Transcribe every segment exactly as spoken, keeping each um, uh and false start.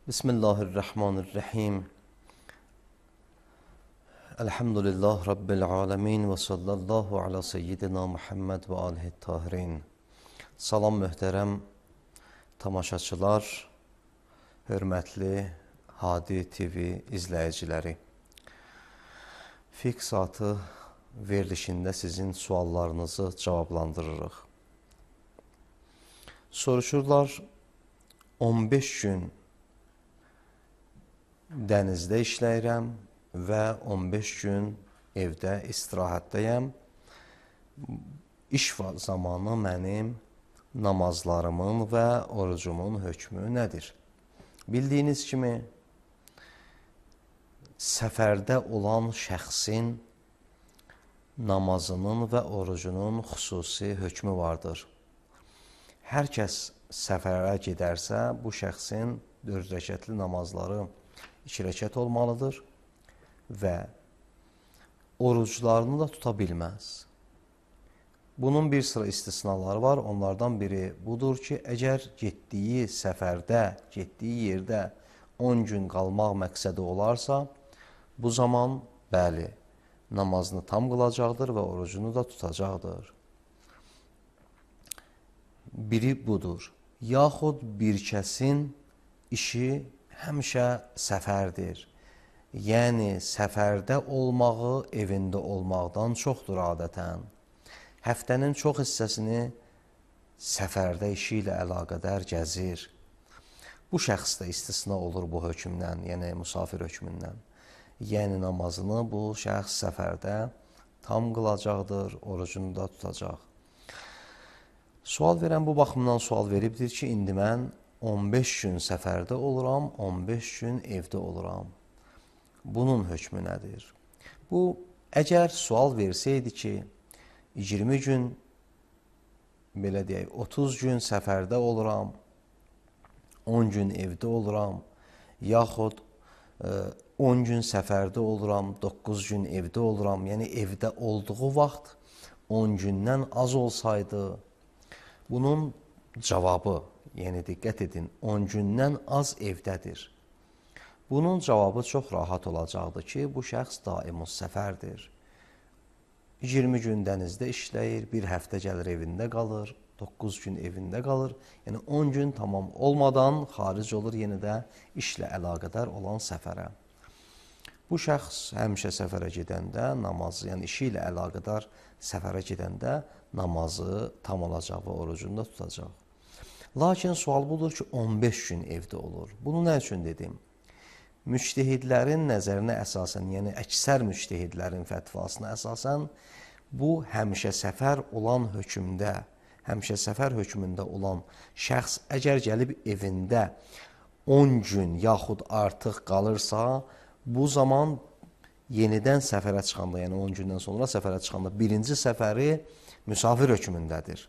Bismillahirrahmanirrahim. Elhamdülillah Rabbil alemin və sallallahu ala seyyidina Muhammed və alihi tahirin. Salam möhtərəm tamaşaçılar, hörmətli Hadi T V izləyiciləri. Fiqh saatı verilişində sizin suallarınızı cavablandırırıq. Soruşurlar, on beş gün dənizdə işləyirəm və on beş gün evdə istirahətdəyəm. İş zamanı mənim namazlarımın və orucumun hökmü nədir? Bildiyiniz kimi, səfərdə olan şəxsin namazının və orucunun xüsusi hökmü vardır. Hər kəs səfərə gedərsə, bu şəxsin dörd rəkətli namazları iki rəkət olmalıdır və oruclarını da tuta bilməz. Bunun bir sıra istisnaları var. Onlardan biri budur ki, əgər getdiyi səfərdə, getdiyi yerdə on gün qalmaq məqsədi olarsa, bu zaman bəli, namazını tam qılacaqdır və orucunu da tutacaqdır. Biri budur. Yaxud bir kəsin işi həmişə səfərdir. Yəni, səfərdə olmağı evində olmaqdan çoxdur adətən. Həftənin çox hissəsini səfərdə işi ilə əlaqədar gəzir. Bu şəxs də istisna olur bu hökmdən, yəni musafir hökmündən. Yəni, namazını bu şəxs səfərdə tam qılacaqdır, orucunu da tutacaq. Sual verən bu baxımdan sual veribdir ki, indi mən on beş gün səfərdə oluram, on beş gün evdə oluram. Bunun hökmü nədir? Bu, əgər sual versəydi ki, iyirmi gün, belə deyək, otuz gün səfərdə oluram, on gün evdə oluram, yaxud on gün səfərdə oluram, doqquz gün evdə oluram, yəni evdə olduğu vaxt on gündən az olsaydı, bunun cavabı, yəni diqqət edin, on gündən az evdədir. Bunun cavabı çox rahat olacaqdır ki, bu şəxs daimus səfərdir. iyirmi gün dənizdə işləyir, bir həftə gəlir evində qalır, doqquz gün evində qalır. Yəni on gün tamam olmadan xaric olur yenə də işlə əlaqədar olan səfərə. Bu şəxs həmişə səfərə gedəndə namazı, yəni işi ilə əlaqədar səfərə gedəndə namazı tam olacaq və orucunu da tutacaq. Lakin sual budur ki, on beş gün evdə olur. Bunu nə üçün dedim? Müctehidlərin nəzərinə əsasən, yəni əksər müctehidlərin fətvasına əsasən, bu həmişə səfər olan hökmdə, həmişə səfər hökmündə olan şəxs əgər gəlib evində on gün yaxud artıq qalırsa, bu zaman yenidən səfərə çıxanda, yəni on gündən sonra səfərə çıxanda birinci səfəri müsafir hökmündədir.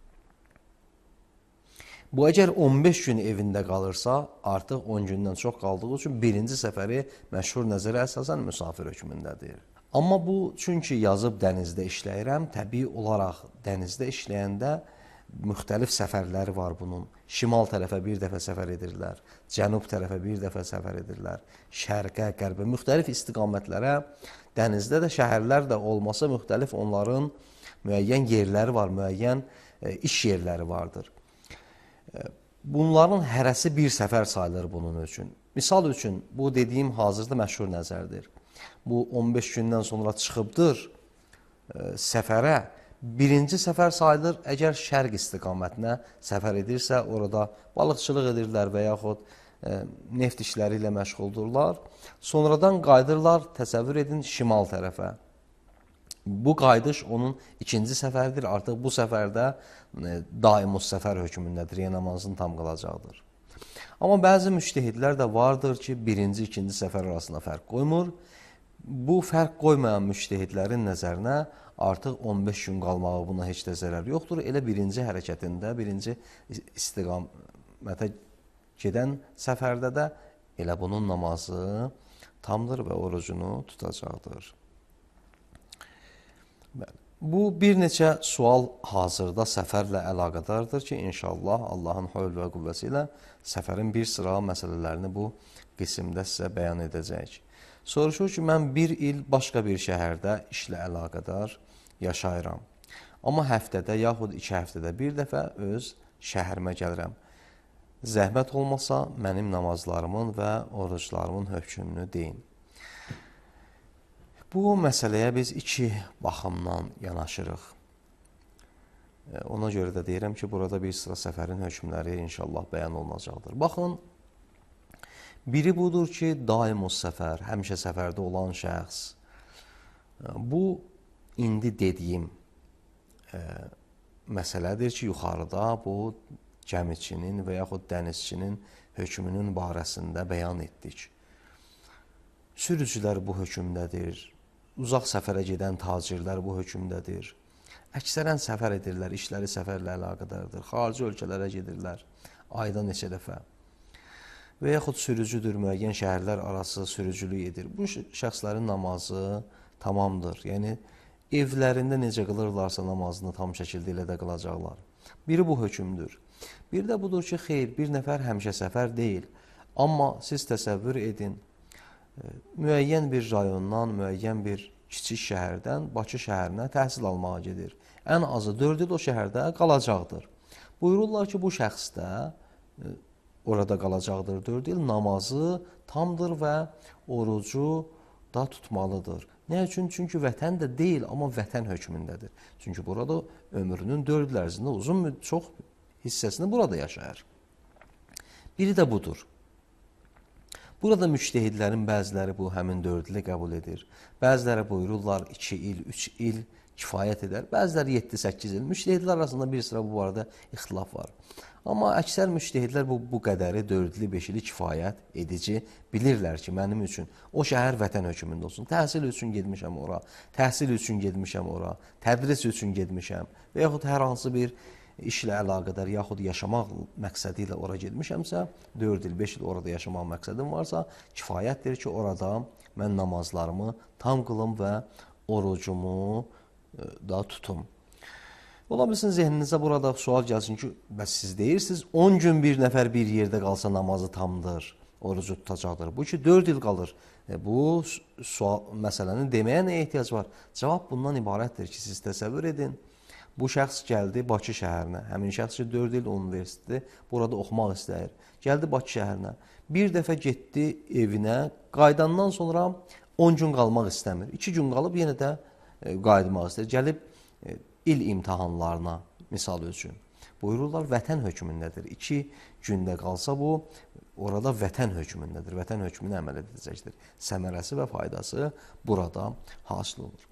Bu, əgər on beş gün evində qalırsa, artıq on gündən çox qaldığı üçün birinci səfəri məşhur nəzərə əsasən müsafir hökmündədir. Amma bu, çünki yazıb dənizdə işləyirəm, təbii olaraq dənizdə işləyəndə müxtəlif səfərləri var bunun. Şimal tərəfə bir dəfə səfər edirlər, cənub tərəfə bir dəfə səfər edirlər, şərqə, qərbə, müxtəlif istiqamətlərə, dənizdə də şəhərlər də olmasa müxtəlif onların müəyyən yerləri var, müəyyən iş yerləri vardır. Bunların hərəsi bir səfər sayılır bunun üçün. Misal üçün, bu dediyim hazırda məşhur nəzərdir. Bu on beş gündən sonra çıxıbdır səfərə. Birinci səfər sayılır, əgər şərq istiqamətinə səfər edirsə, orada balıqçılıq edirlər və yaxud neft işləri ilə məşğuldurlar. Sonradan qaydırlar, təsəvvür edin, şimal tərəfə. Bu qayıdış onun ikinci səfəridir. Artıq bu səfərdə daimus səfər hökmündədir, yəni namazını tam qılacaqdır. Amma bəzi müctehidlər də vardır ki, birinci, ikinci səfər arasında fərq qoymur. Bu fərq qoymayan müctehidlərin nəzərinə artıq on beş gün qalmağı buna heç də zərər yoxdur. Elə birinci hərəkətində, birinci istiqamətə gedən səfərdə də elə bunun namazı tamdır və orucunu tutacaqdır. Bəli. Bu bir neçə sual hazırda səfərlə əlaqədardır ki, inşallah Allahın hövl və qüvvəsi ilə səfərin bir sıra məsələlərini bu qismdə sizə bəyan edəcəyik. Soruşur ki, mən bir il başqa bir şəhərdə işlə əlaqədar yaşayıram. Amma həftədə yaxud iki həftədə bir dəfə öz şəhərimə gəlirəm. Zəhmət olmasa mənim namazlarımın və oruclarımın hökmünü deyin. Bu məsələyə biz iki baxımdan yanaşırıq. Ona görə də deyirəm ki, burada bir sıra səfərin hökmləri inşallah bəyan olunacaqdır. Baxın, biri budur ki, daimuz səfər, həmişə səfərdə olan şəxs. Bu, indi dediyim e, məsələdir ki, yuxarıda bu gəmiçinin və yaxud dənizçinin hökmünün barəsində bəyan etdik. Sürücülər bu hökmdədir. Uzaq səfərə gedən tacirlər bu hökmdədir. Əksərən səfər edirlər, işləri səfərlə əlaqədardır. Xarici ölkələrə gedirlər, ayda neçə dəfə. Və yaxud sürücüdür, müəyyən şəhərlər arası sürücülük edir. Bu şəxslərin namazı tamamdır. Yəni, evlərində necə qılırlarsa namazını tam şəkildə ilə də qılacaqlar. Biri bu hökmdür. Bir də budur ki, xeyr, bir nəfər həmişə səfər deyil. Amma siz təsəvvür edin, müəyyən bir rayondan, müəyyən bir kiçik şəhərdən Bakı şəhərinə təhsil almağa gedir. Ən azı dörd il o şəhərdə qalacaqdır. Buyururlar ki, bu şəxs də orada qalacaqdır dörd il, namazı tamdır və orucu da tutmalıdır. Nə üçün? Çünki vətən də deyil, amma vətən hökmündədir. Çünki burada ömrünün dörd il ərzində uzun, çox hissəsini burada yaşayır. Biri də budur. Burada müctehidlərin bəziləri bu həmin dörd ili qəbul edir. Bəziləri buyururlar iki il, üç il kifayət edər. Bəziləri yeddi səkkiz il. Müctehidlər arasında bir sıra bu barədə ixtilaf var. Amma əksər müctehidlər bu, bu qədəri dörd ili, beş ili kifayət edici bilirlər ki, mənim üçün o şəhər vətən hökmündə olsun. Təhsil üçün getmişəm ora, təhsil üçün getmişəm ora, tədris üçün getmişəm və yaxud hər hansı bir işlə əlaqədar, yaxud yaşamaq məqsədi ilə ora getmişəmsə, dörd il, beş il orada yaşamaq məqsədim varsa, kifayətdir ki, orada mən namazlarımı tam qılım və orucumu da tutum. Ola bilsin, zehninizə burada sual gəlsin ki, bəs siz deyirsiniz, on gün bir nəfər bir yerdə qalsa namazı tamdır, orucu tutacaqdır. Bu ki, dörd il qalır. E, bu sual, məsələni deməyə nə ehtiyac var? Cavab bundan ibarətdir ki, siz təsəvvür edin. Bu şəxs gəldi Bakı şəhərinə. Həmin şəxs ki, dörd il universiteti burada oxumaq istəyir. Gəldi Bakı şəhərinə. Bir dəfə getdi evinə. Qaydandan sonra on gün qalmaq istəmir. iki gün qalıb yenə də e, qayıtmaq istəyir. Gəlib e, il imtahanlarına, misal üçün. Buyururlar, vətən hökmündədir. İki gündə qalsa bu, orada vətən hökmündədir. Vətən hökmünə əməl edəcəkdir. Səmərəsi və faydası burada hasil olur.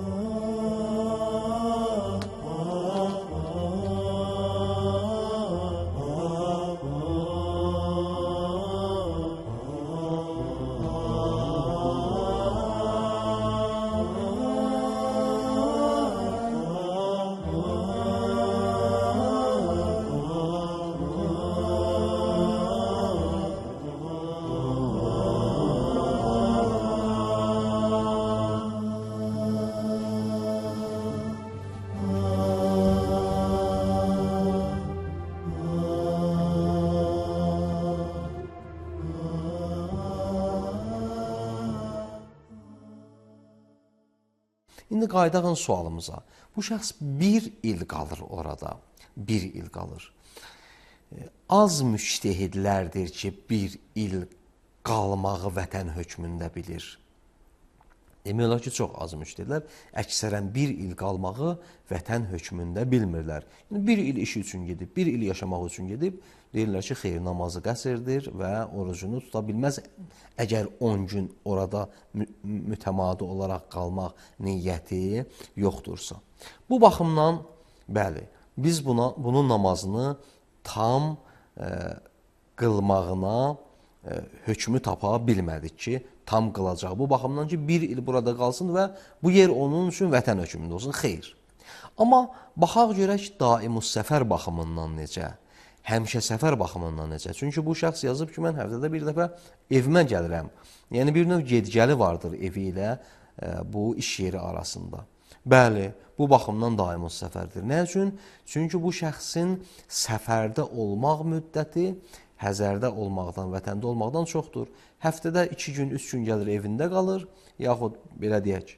İndi qaydağın sualımıza. Bu şəxs bir il qalır orada. Bir il qalır. Az müctehidlərdir ki, bir il qalmağı vətən hökmündə bilir. Demək olar ki, çox az müctehidlər əksərən bir il qalmağı vətən hökmündə bilmirlər. Yəni, bir il işi üçün gedib, bir il yaşamaq üçün gedib, deyirlər ki, xeyr, namazı qəsrdir və orucunu tuta bilməz. Əgər on gün orada mü mütəmadi olaraq qalmaq niyyəti yoxdursa. Bu baxımdan, bəli, biz buna, bunun namazını tam e, qılmağına e, hökmü tapa bilmədik ki, tam qılacaq. Bu baxımdan ki, bir il burada qalsın və bu yer onun üçün vətən hökmündə olsun. Xeyr. Amma baxaq görək daimus səfər baxımından necə? Həmişə səfər baxımından necə? Çünki bu şəxs yazıb ki, mən həftədə bir dəfə evimə gəlirəm. Yəni, bir növ gedgəli vardır evi ilə e, bu iş yeri arasında. Bəli, bu baxımdan daimi səfərdir. Nə üçün? Çünki bu şəxsin səfərdə olmaq müddəti həzərdə olmaqdan, vətəndə olmaqdan çoxdur. Həftədə iki gün, üç gün gəlir evində qalır, yaxud belə deyək,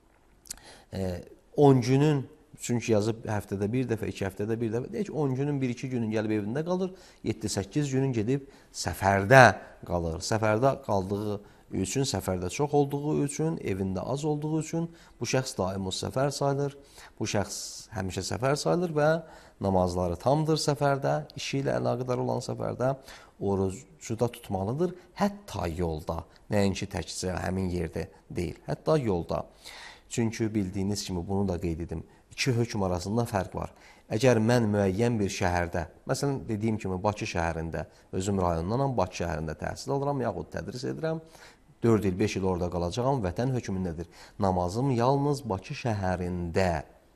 on günün, çünki yazıb həftədə bir dəfə, iki həftədə bir dəfə, deyək on günün, bir iki günün gəlib evində qalır, yeddi səkkiz günün gedib səfərdə qalır. Səfərdə qaldığı üçün, səfərdə çox olduğu üçün, evində az olduğu üçün bu şəxs daimi səfər sayılır. Bu şəxs həmişə səfər sayılır və namazları tamdır səfərdə, işi ilə əlaqədar olan səfərdə, orucu da tutmalıdır, hətta yolda, nəinki təkcə həmin yerdə deyil, hətta yolda. Çünki bildiyiniz kimi bunu da qeyd edim, iki hökm arasında fərq var. Əgər mən müəyyən bir şəhərdə, məsələn, dediyim kimi Bakı şəhərində, özüm rayondanam, Bakı şəhərində təhsil alıram, yaxud tədris edirəm, dörd il, beş il orada qalacağam, vətən hökmündədir. Namazım yalnız Bakı şəhərində,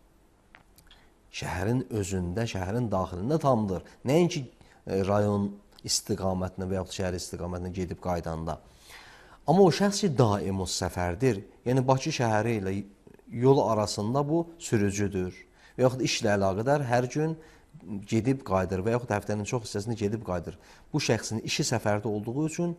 şəhərin özündə, şəhərin daxilində tamdır. Nəinki rayon istiqamətinə və yaxud şəhər istiqamətinə gedib qaydanda. Amma o şəxs ki, daimi səfərdir. Yəni, Bakı şəhəri ilə yol arasında bu sürücüdür. Və yaxud işlə əlaqədar hər gün gedib qayıdır və yaxud həftənin çox hissəsində gedib qayıdır. Bu şəxsin işi səfərdə olduğu üçün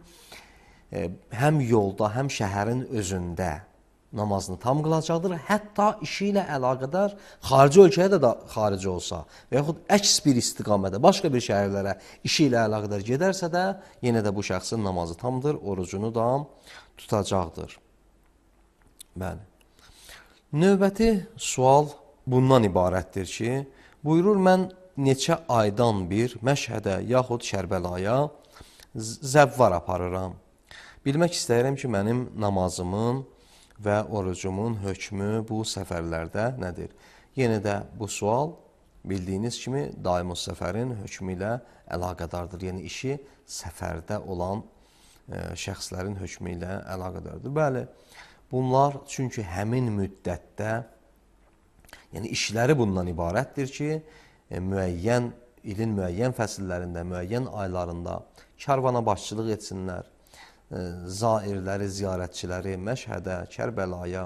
həm yolda, həm şəhərin özündə namazını tam qılacaqdır. Hətta işi ilə əlaqədar xarici ölkəyə də, da xarici olsa və yaxud əks bir istiqamədə, başqa bir şəhərlərə işi ilə əlaqədar gedərsə də, yenə də bu şəxsin namazı tamdır, orucunu da tutacaqdır. Bəli. Növbəti sual bundan ibarətdir ki, buyurur, mən neçə aydan bir Məşhədə yaxud Kərbəlaya zəvvar aparıram. Bilmək istəyirəm ki, mənim namazımın və orucumun hökmü bu səfərlərdə nədir? Yenə də bu sual bildiyiniz kimi daimi səfərin hökmü ilə əlaqədardır. Yəni, işi səfərdə olan e, şəxslərin hökmü ilə əlaqədardır. Bəli, bunlar çünki həmin müddətdə, yəni işləri bundan ibarətdir ki, e, müəyyən, ilin müəyyən fəsillərində, müəyyən aylarında karvana başçılıq etsinlər, zairləri, ziyarətçiləri Məşhədə, Kərbəlaya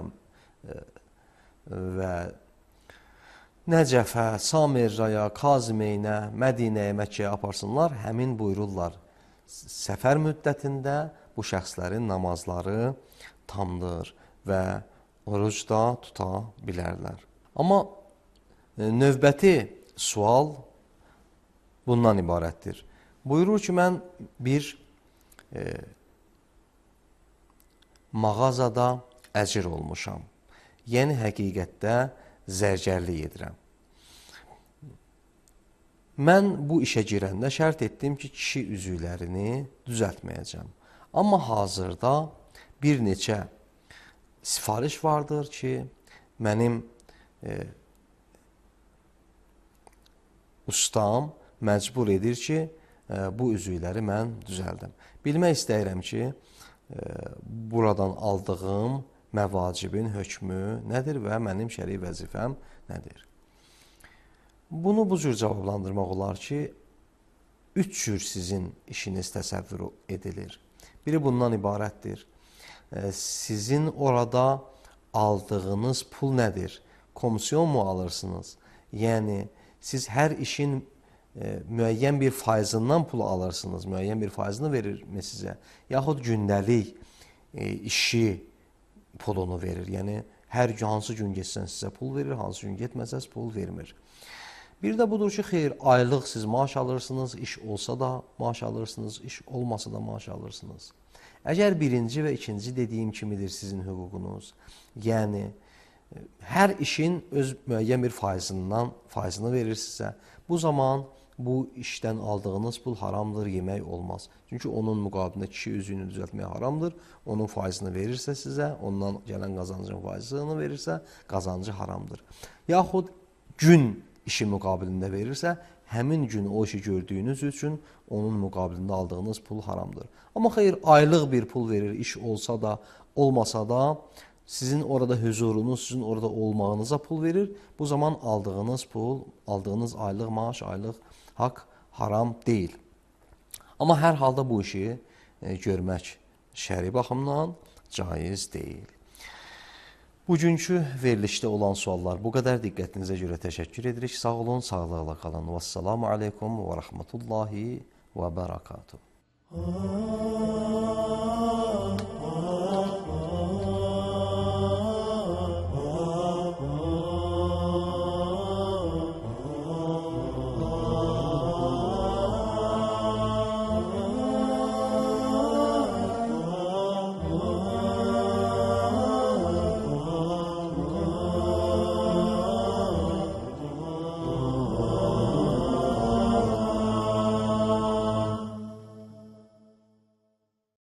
və Nəcəfə, Samirraya, Kazimeynə, Mədinəyə, Məkkəyə aparsınlar, həmin buyururlar. Səfər müddətində bu şəxslərin namazları tamdır və oruc da tuta bilərlər. Amma növbəti sual bundan ibarətdir. Buyurur ki, mən bir e, mağazada əcir olmuşam. Yəni, həqiqətdə zərgərlik edirəm. Mən bu işə girəndə şərt etdim ki, kişi üzüklərini düzəltməyəcəm. Amma hazırda bir neçə sifariş vardır ki, mənim e, ustam məcbur edir ki, e, bu üzükləri mən düzəldim. Bilmək istəyirəm ki, buradan aldığım məvacibin hökmü nədir və mənim şəri vəzifəm nədir? Bunu bu cür cavablandırmaq olar ki, üç cür sizin işiniz təsəvvür edilir. Biri bundan ibarətdir. Sizin orada aldığınız pul nədir? Komisyon mu alırsınız? Yəni, siz hər işin E, müəyyən bir faizından pul alırsınız, müəyyən bir faizini verir mi sizə? Yaxud gündəlik e, işi pulunu verir. Yəni, hər gün, hansı gün geçsən sizə pul verir, hansı gün getməsəz pul vermir. Bir də budur ki, xeyr, aylıq siz maaş alırsınız, iş olsa da maaş alırsınız, iş olmasa da maaş alırsınız. Əgər birinci və ikinci dediyim kimidir sizin hüququnuz, yəni, hər işin öz müəyyən bir faizindən, faizini verir sizə, bu zaman bu işdən aldığınız pul haramdır, yemək olmaz. Çünki onun müqabilində kişi üzüyünü düzəltmək haramdır. Onun faizini verirsə sizə, ondan gələn qazancın faizini verirsə, qazancı haramdır. Yaxud gün işi müqabilində verirsə, həmin gün o işi gördüyünüz üçün onun müqabilində aldığınız pul haramdır. Amma xeyr, aylıq bir pul verir, iş olsa da, olmasa da, sizin orada huzurunuz, sizin orada olmağınıza pul verir. Bu zaman aldığınız pul, aldığınız aylıq maaş, aylıq haqq haram deyil. Amma hər halda bu işi e, görmək şəri baxımdan caiz deyil. Bugünkü verilişdə olan suallar bu qədər. Diqqətinizə görə təşəkkür edirik. Sağ olun, sağlıqla qalın. Vəssalamu aleykum və rəhmətullahi və bərəkatuhu.